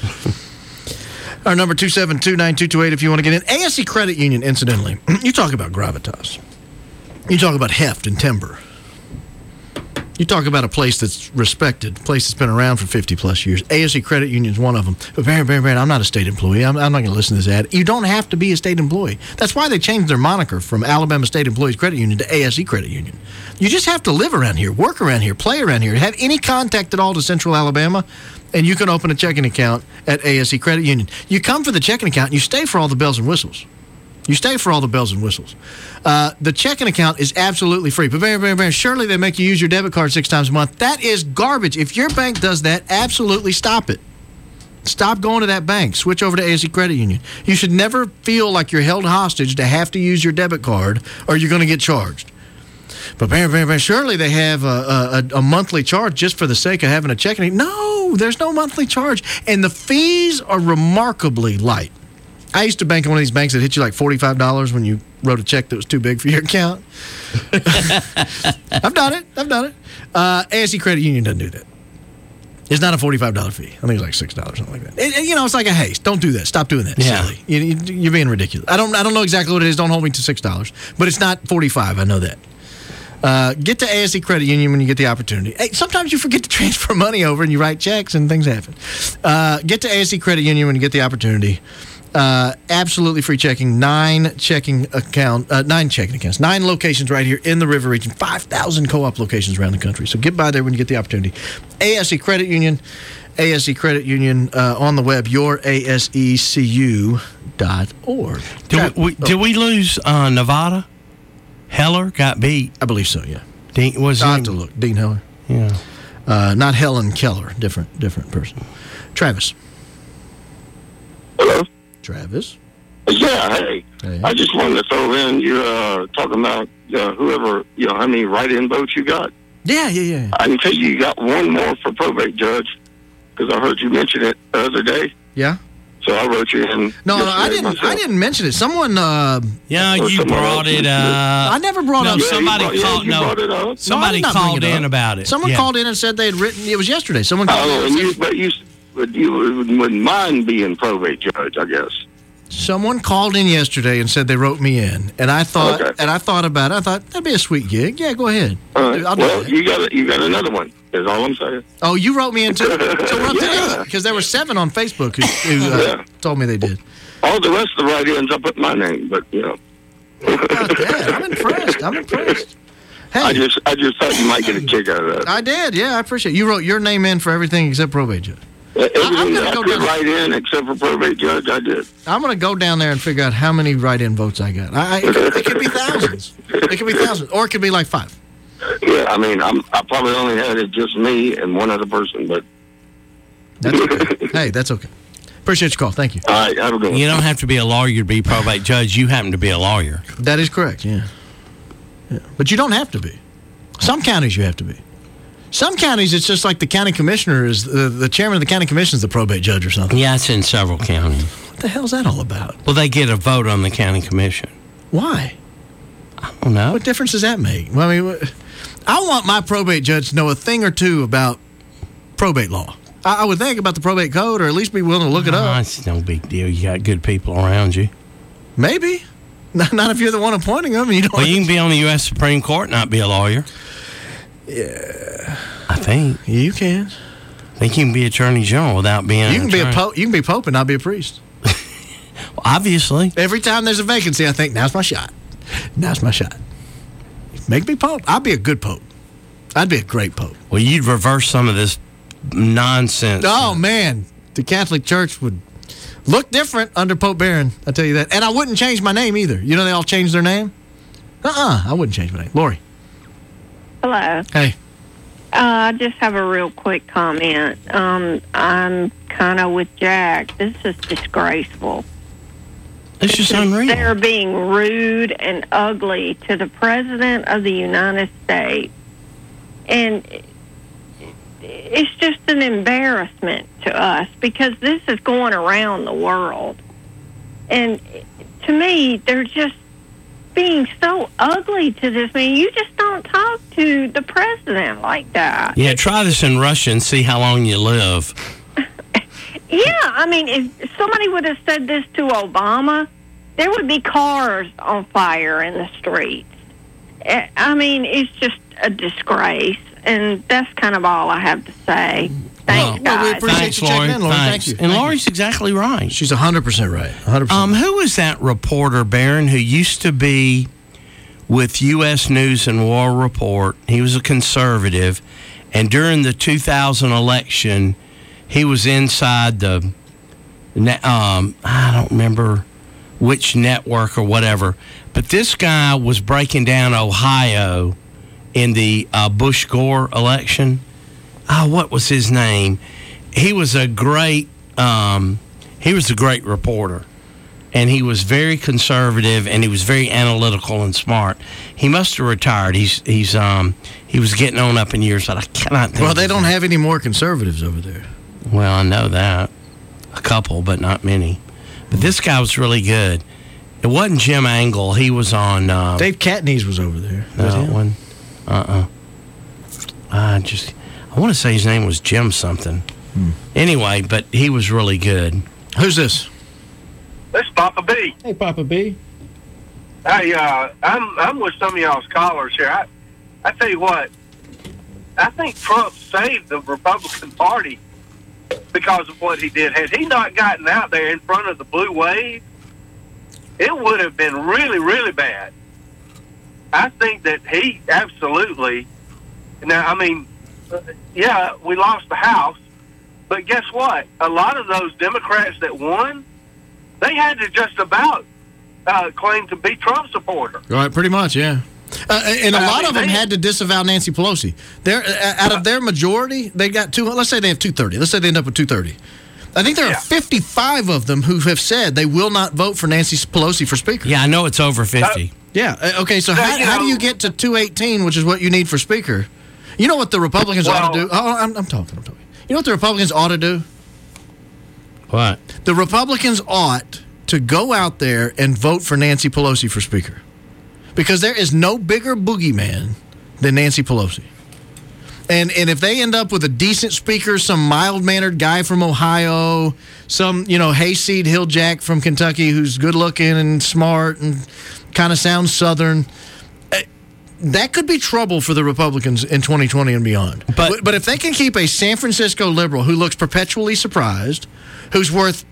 Our number 272-9228 if you want to get in. ASC Credit Union, incidentally. You talk about gravitas. You talk about heft and timber. You talk about a place that's respected, a place that's been around for 50-plus years. ASC Credit Union is one of them. But, Barry, I'm not a state employee. I'm not going to listen to this ad. You don't have to be a state employee. That's why they changed their moniker from Alabama State Employees Credit Union to ASC Credit Union. You just have to live around here, work around here, play around here, have any contact at all to Central Alabama, and you can open a checking account at ASC Credit Union. You come for the checking account, and you stay for all the bells and whistles. You stay for all the bells and whistles. The checking account is absolutely free. But very, surely they make you use your debit card 6 times a month. That is garbage. If your bank does that, absolutely stop it. Stop going to that bank. Switch over to ASC Credit Union. You should never feel like you're held hostage to have to use your debit card or you're going to get charged. But very, surely they have a monthly charge just for the sake of having a checking account. No, there's no monthly charge. And the fees are remarkably light. I used to bank at one of these banks that hit you like $45 when you wrote a check that was too big for your account. I've done it. ASC Credit Union doesn't do that. It's not a $45 fee. I think it's like $6, something like that. It's like a haste. Don't do that. Stop doing that. Yeah. Silly. You're being ridiculous. I don't know exactly what it is. Don't hold me to $6. But it's not $45. I know that. Get to ASC Credit Union when you get the opportunity. Hey, sometimes you forget to transfer money over and you write checks and things happen. Get to ASC Credit Union when you get the opportunity. Absolutely free checking. 9 checking accounts. 9 locations right here in the River Region. 5,000 co-op locations around the country. So get by there when you get the opportunity. ASC Credit Union. ASC Credit Union on the web. YourASCCU.org. Did we lose Nevada? Heller got beat. I believe so. Yeah. I'll have to look. Dean Heller. Yeah. Not Helen Keller. Different person. Travis. Hello? Travis? Yeah, hey. I just wanted to throw in, you're talking about whoever, how many write-in votes you got. Yeah. I can tell you got one more for probate judge, because I heard you mention it the other day. Yeah? So I wrote you in. No, I didn't mention it. Someone. You brought it up. I never brought no, up. Somebody called. You brought it up. Somebody called in about it. Someone called in and said they had written. It was yesterday. Someone called in. But you wouldn't mind being probate judge, I guess. Someone called in yesterday and said they wrote me in, and I thought, I thought about it. I thought that'd be a sweet gig. Yeah, go ahead. All right. Well, you got another one. Is all I'm saying. Oh, you wrote me in too. So we're up to 8 because there were 7 on Facebook who told me they did. All the rest of the write-ins, I put my name, but I'm impressed. Hey, I just thought you might get a kick out of that. I did. Yeah, I appreciate it. You wrote your name in for everything except probate judge. Everything that I could write in except for probate judge, I did. I'm going to go down there and figure out how many write-in votes I got. It could be thousands. It could be thousands, or it could be like 5. Yeah, I mean, I probably only had it just me and one other person, but that's okay. Hey, that's okay. Appreciate your call. Thank you. All right, have a good one. You don't have to be a lawyer to be probate judge. You happen to be a lawyer. That is correct, yeah. But you don't have to be. Some counties you have to be. Some counties, it's just like the county commissioner is, the chairman of the county commission is the probate judge or something. Yeah, it's in several counties. What the hell's that all about? Well, they get a vote on the county commission. Why? I don't know. What difference does that make? Well, I mean, I want my probate judge to know a thing or two about probate law. I would think about the probate code, or at least be willing to look it up. It's no big deal. You got good people around you. Maybe. Not if you're the one appointing them. You can be on the U.S. Supreme Court and not be a lawyer. Yeah. I think. You can. I think you can be Attorney General without being You can be a pope. You can be Pope and not be a priest. Well, obviously. Every time there's a vacancy, I think, now's my shot. Now's my shot. Make me Pope. I'd be a good Pope. I'd be a great Pope. Well, you'd reverse some of this nonsense. Oh, man. The Catholic Church would look different under Pope Barron, I tell you that. And I wouldn't change my name either. You know they all changed their name? I wouldn't change my name. Lori. Hello. Hey. I just have a real quick comment. I'm kind of with Jack. This is disgraceful. It's just unreal. They're being rude and ugly to the President of the United States. And it's just an embarrassment to us because this is going around the world. And to me, they're just being so ugly to this man. You just don't talk to the president like that. Yeah, try this in Russia and see how long you live. Yeah, I mean, if somebody would have said this to Obama, there would be cars on fire in the streets. I mean, it's just a disgrace, and that's kind of all I have to say. Thanks, guys. Well, we appreciate you checking in, Lori. Thank you. And Lori's exactly right. She's 100% right. 100%. Who was that reporter, Barron, who used to be with U.S. News and World Report? He was a conservative, and during the 2000 election, he was inside the, I don't remember which network or whatever, but this guy was breaking down Ohio in the Bush-Gore election. What was his name? He was a great reporter, and he was very conservative, and he was very analytical and smart. He must have retired. He was getting on up in years, but I cannot think. Well, they don't have any more conservatives over there. Well, I know that. A couple, but not many. But this guy was really good. It wasn't Jim Angle. He was on... Dave Katniss was over there. No, one. I want to say his name was Jim something. Anyway, but he was really good. Who's this? This is Papa B. Hey, Papa B. Hey, I'm with some of y'all's callers here. I tell you what, I think Trump saved the Republican Party because of what he did. Had he not gotten out there in front of the blue wave, it would have been really, really bad. I think that he absolutely... Now, I mean, yeah, we lost the House, but guess what? A lot of those Democrats that won, they had to just about claim to be Trump supporter. Right, pretty much, yeah. And a lot of them had to disavow Nancy Pelosi. Out of their majority, they got let's say they have 230. Let's say they end up with 230. I think there are 55 of them who have said they will not vote for Nancy Pelosi for Speaker. Yeah, I know it's over 50. Yeah. Okay, so how do you get to 218, which is what you need for Speaker? You know what the Republicans ought to do? Oh, I'm talking. You know what the Republicans ought to do? What? The Republicans ought to go out there and vote for Nancy Pelosi for Speaker. Because there is no bigger boogeyman than Nancy Pelosi. And if they end up with a decent speaker, some mild-mannered guy from Ohio, some, hayseed hilljack from Kentucky who's good-looking and smart and kind of sounds Southern, that could be trouble for the Republicans in 2020 and beyond. But if they can keep a San Francisco liberal who looks perpetually surprised, who's worth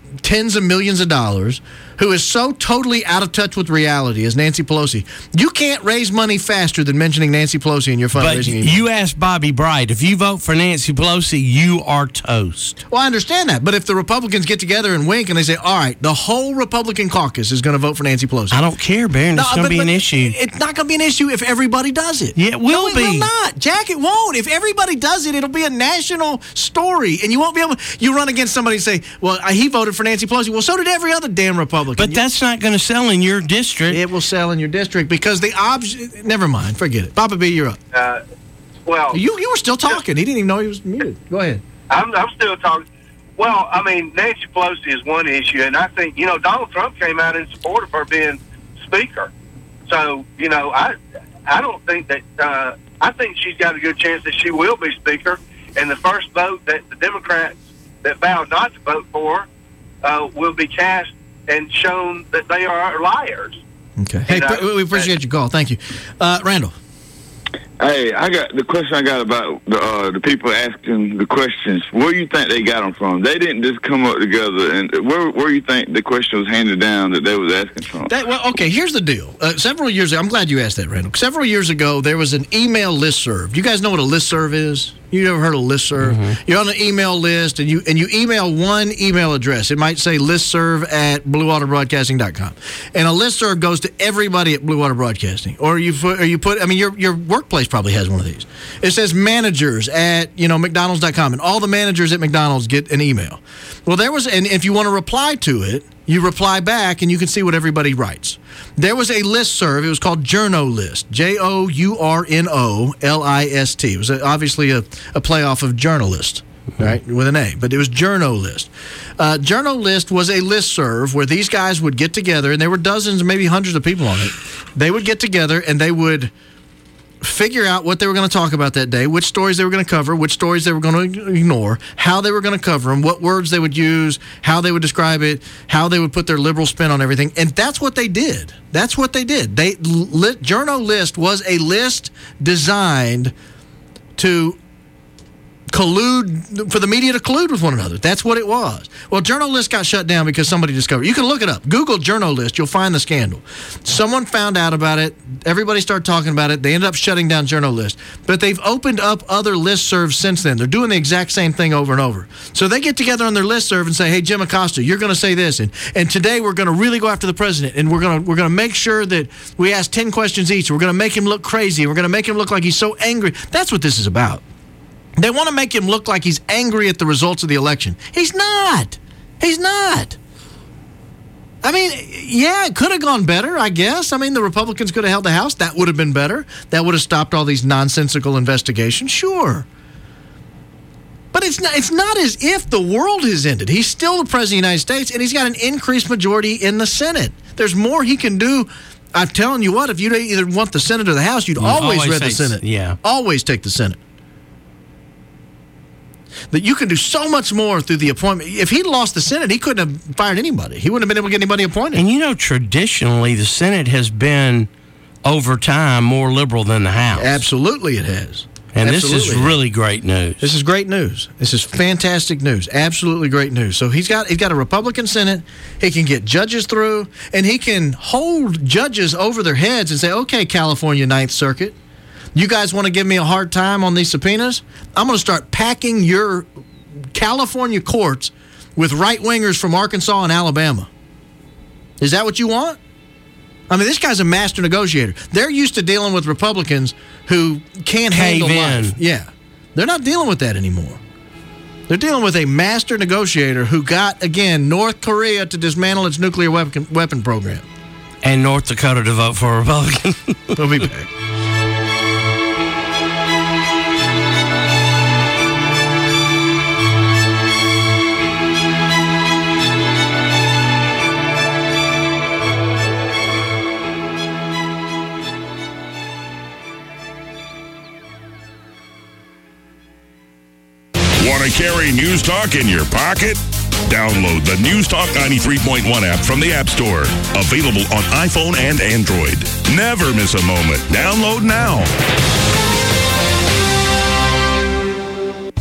tens of millions of dollars, who is so totally out of touch with reality as Nancy Pelosi. You can't raise money faster than mentioning Nancy Pelosi in your fundraising email. You asked Bobby Bright, if you vote for Nancy Pelosi, you are toast. Well, I understand that, but if the Republicans get together and wink and they say, all right, the whole Republican caucus is going to vote for Nancy Pelosi. I don't care, Barron. It's going to be an issue. It's not going to be an issue if everybody does it. Yeah, it will be. It will not. Jack, it won't. If everybody does it, it'll be a national story, and you won't be able to. You run against somebody and say, well, he voted for Nancy Pelosi. Well, so did every other damn Republican. But that's not going to sell in your district. It will sell in your district because never mind. Forget it. Papa B, you're up. Well, you were still talking. He didn't even know he was muted. Go ahead. I'm still talking. Well, I mean, Nancy Pelosi is one issue, and I think, Donald Trump came out in support of her being Speaker. So, I don't think that, I think she's got a good chance that she will be Speaker, and the first vote that the Democrats that vowed not to vote for will be cast and shown that they are liars. Okay. Hey, we appreciate your call. Thank you. Randall. Hey, I got the question I got about the people asking the questions. Where do you think they got them from? They didn't just come up together. And where do you think the question was handed down that they was asking from? Okay, here's the deal. Several years ago, I'm glad you asked that, Randall. Several years ago, there was an email listserv. You guys know what a listserv is? You ever heard of listserv? Mm-hmm. You're on an email list, and you email one email address. It might say listserv@bluewaterbroadcasting.com, and a listserv goes to everybody at Blue Water Broadcasting. Or you put. I mean, your workplace probably has one of these. It says managers at McDonald's.com, and all the managers at McDonald's get an email. Well, and if you want to reply to it, you reply back, and you can see what everybody writes. There was a listserv. It was called JournoList, JournoList. It was obviously a playoff of journalist, right, with an A, but it was JournoList. JournoList was a listserv where these guys would get together, and there were dozens, maybe hundreds of people on it. They would get together, and they would figure out what they were going to talk about that day, which stories they were going to cover, which stories they were going to ignore, how they were going to cover them, what words they would use, how they would describe it, how they would put their liberal spin on everything. And that's what they did. JournoList was a list designed to collude, for the media to collude with one another. That's what it was. Well, JournoList got shut down because somebody discovered it. You can look it up. Google JournoList. You'll find the scandal. Someone found out about it. Everybody started talking about it. They ended up shutting down JournoList. But they've opened up other listservs since then. They're doing the exact same thing over and over. So they get together on their listserv and say, hey, Jim Acosta, you're going to say this. And today we're going to really go after the president. And we're going to make sure that we ask 10 questions each. We're going to make him look crazy. We're going to make him look like he's so angry. That's what this is about. They want to make him look like he's angry at the results of the election. He's not. He's not. I mean, yeah, it could have gone better, I guess. I mean, the Republicans could have held the House. That would have been better. That would have stopped all these nonsensical investigations. Sure. But it's not as if the world has ended. He's still the President of the United States, and he's got an increased majority in the Senate. There's more he can do. I'm telling you what, if you either want the Senate or the House, you'd always read the Senate. Yeah. Always take the Senate. That you can do so much more through the appointment. If he'd lost the Senate, he couldn't have fired anybody. He wouldn't have been able to get anybody appointed. And traditionally, the Senate has been, over time, more liberal than the House. Absolutely it has. And this is really great news. This is great news. This is fantastic news. Absolutely great news. So he's got a Republican Senate. He can get judges through, and he can hold judges over their heads and say, okay, California Ninth Circuit, you guys want to give me a hard time on these subpoenas? I'm going to start packing your California courts with right-wingers from Arkansas and Alabama. Is that what you want? I mean, this guy's a master negotiator. They're used to dealing with Republicans who can't handle life. Yeah. They're not dealing with that anymore. They're dealing with a master negotiator who got, again, North Korea to dismantle its nuclear weapon program. And North Dakota to vote for a Republican. We'll be back. Want to carry News Talk in your pocket? Download the News Talk 93.1 app from the App Store. Available on iPhone and Android. Never miss a moment. Download now.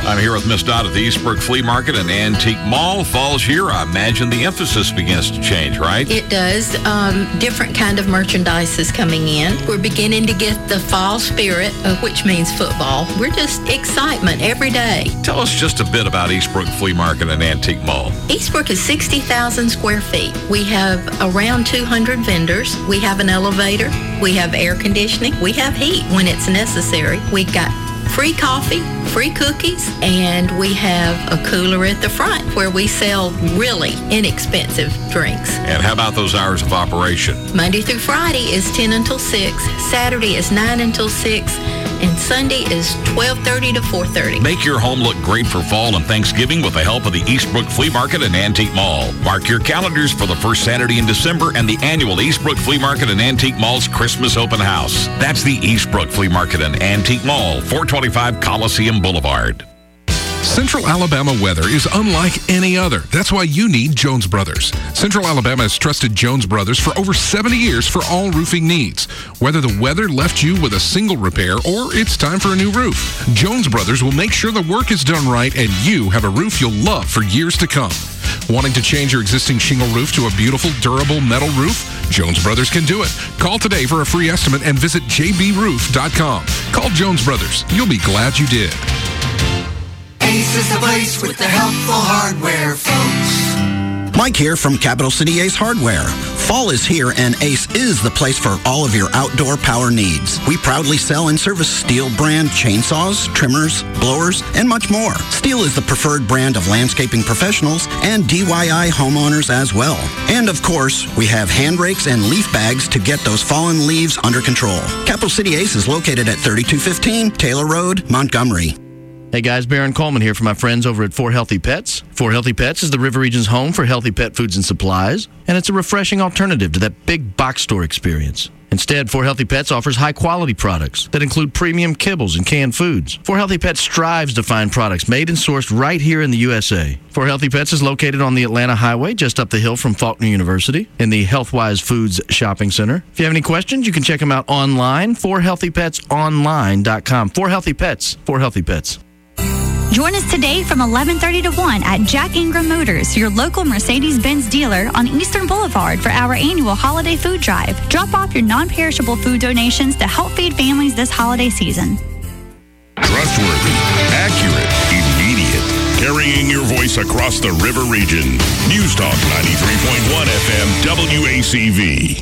I'm here with Miss Dot at the Eastbrook Flea Market and Antique Mall. Fall's here. I imagine the emphasis begins to change, right? It does. Different kind of merchandise is coming in. We're beginning to get the fall spirit, which means football. We're just excitement every day. Tell us just a bit about Eastbrook Flea Market and Antique Mall. Eastbrook is 60,000 square feet. We have around 200 vendors. We have an elevator. We have air conditioning. We have heat when it's necessary. We got free coffee, free cookies, and we have a cooler at the front where we sell really inexpensive drinks. And how about those hours of operation? Monday through Friday is 10 until 6, Saturday is 9 until 6, and Sunday is 12:30 to 4:30. Make your home look great for fall and Thanksgiving with the help of the Eastbrook Flea Market and Antique Mall. Mark your calendars for the first Saturday in December and the annual Eastbrook Flea Market and Antique Mall's Christmas Open House. That's the Eastbrook Flea Market and Antique Mall, 425 Coliseum Boulevard. Central Alabama weather is unlike any other. That's why you need Jones Brothers. Central Alabama has trusted Jones Brothers for over 70 years for all roofing needs. Whether the weather left you with a single repair or it's time for a new roof, Jones Brothers will make sure the work is done right and you have a roof you'll love for years to come. Wanting to change your existing shingle roof to a beautiful, durable metal roof? Jones Brothers can do it. Call today for a free estimate and visit jbroof.com. Call Jones Brothers. You'll be glad you did. Ace is the place with the helpful hardware, folks. Mike here from Capital City Ace Hardware. Fall is here and Ace is the place for all of your outdoor power needs. We proudly sell and service Steel brand chainsaws, trimmers, blowers, and much more. Steel is the preferred brand of landscaping professionals and DIY homeowners as well. And of course, we have hand rakes and leaf bags to get those fallen leaves under control. Capital City Ace is located at 3215 Taylor Road, Montgomery. Hey guys, Baron Coleman here for my friends over at 4 Healthy Pets. 4 Healthy Pets is the River Region's home for healthy pet foods and supplies, and it's a refreshing alternative to that big box store experience. Instead, 4 Healthy Pets offers high-quality products that include premium kibbles and canned foods. 4 Healthy Pets strives to find products made and sourced right here in the USA. 4 Healthy Pets is located on the Atlanta Highway, just up the hill from Faulkner University, in the Healthwise Foods Shopping Center. If you have any questions, you can check them out online, 4healthypetsonline.com. 4 Healthy Pets. 4 Healthy Pets. Join us today from 11:30 to 1 at Jack Ingram Motors, your local Mercedes-Benz dealer on Eastern Boulevard for our annual holiday food drive. Drop off your non-perishable food donations to help feed families this holiday season. Trustworthy, accurate, immediate, carrying your voice across the River Region. News Talk 93.1 FM WACV.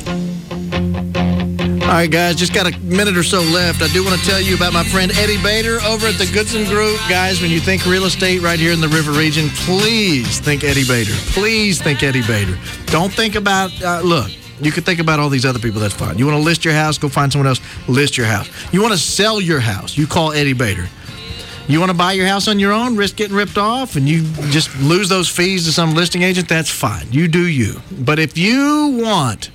All right, guys, just got a minute or so left. I do want to tell you about my friend Eddie Bader over at the Goodson Group. Guys, when you think real estate right here in the River Region, please think Eddie Bader. Please think Eddie Bader. Don't think about, look, you could think about all these other people, that's fine. You want to list your house, go find someone else, list your house. You want to sell your house, you call Eddie Bader. You want to buy your house on your own, risk getting ripped off, and you just lose those fees to some listing agent, that's fine. You do you. But if you want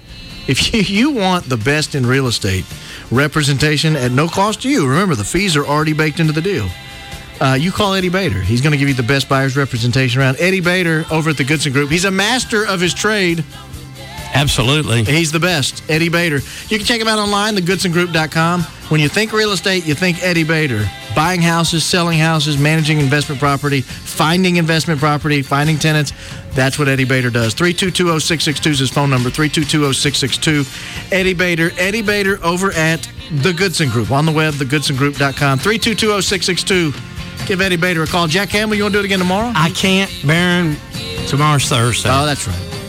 the best in real estate representation at no cost to you, remember the fees are already baked into the deal. You call Eddie Bader. He's going to give you the best buyer's representation around. Eddie Bader over at the Goodson Group. He's a master of his trade. Absolutely. He's the best. Eddie Bader. You can check him out online, thegoodsongroup.com. When you think real estate, you think Eddie Bader. Buying houses, selling houses, managing investment property, finding investment property, finding tenants. That's what Eddie Bader does. 3220662 is his phone number, 3220662. Eddie Bader. Eddie Bader over at the Goodson Group. On the web, thegoodsongroup.com. 3220662. Give Eddie Bader a call. Jack Campbell, you want to do it again tomorrow? I can't, Baron. Tomorrow's Thursday. Oh, that's right.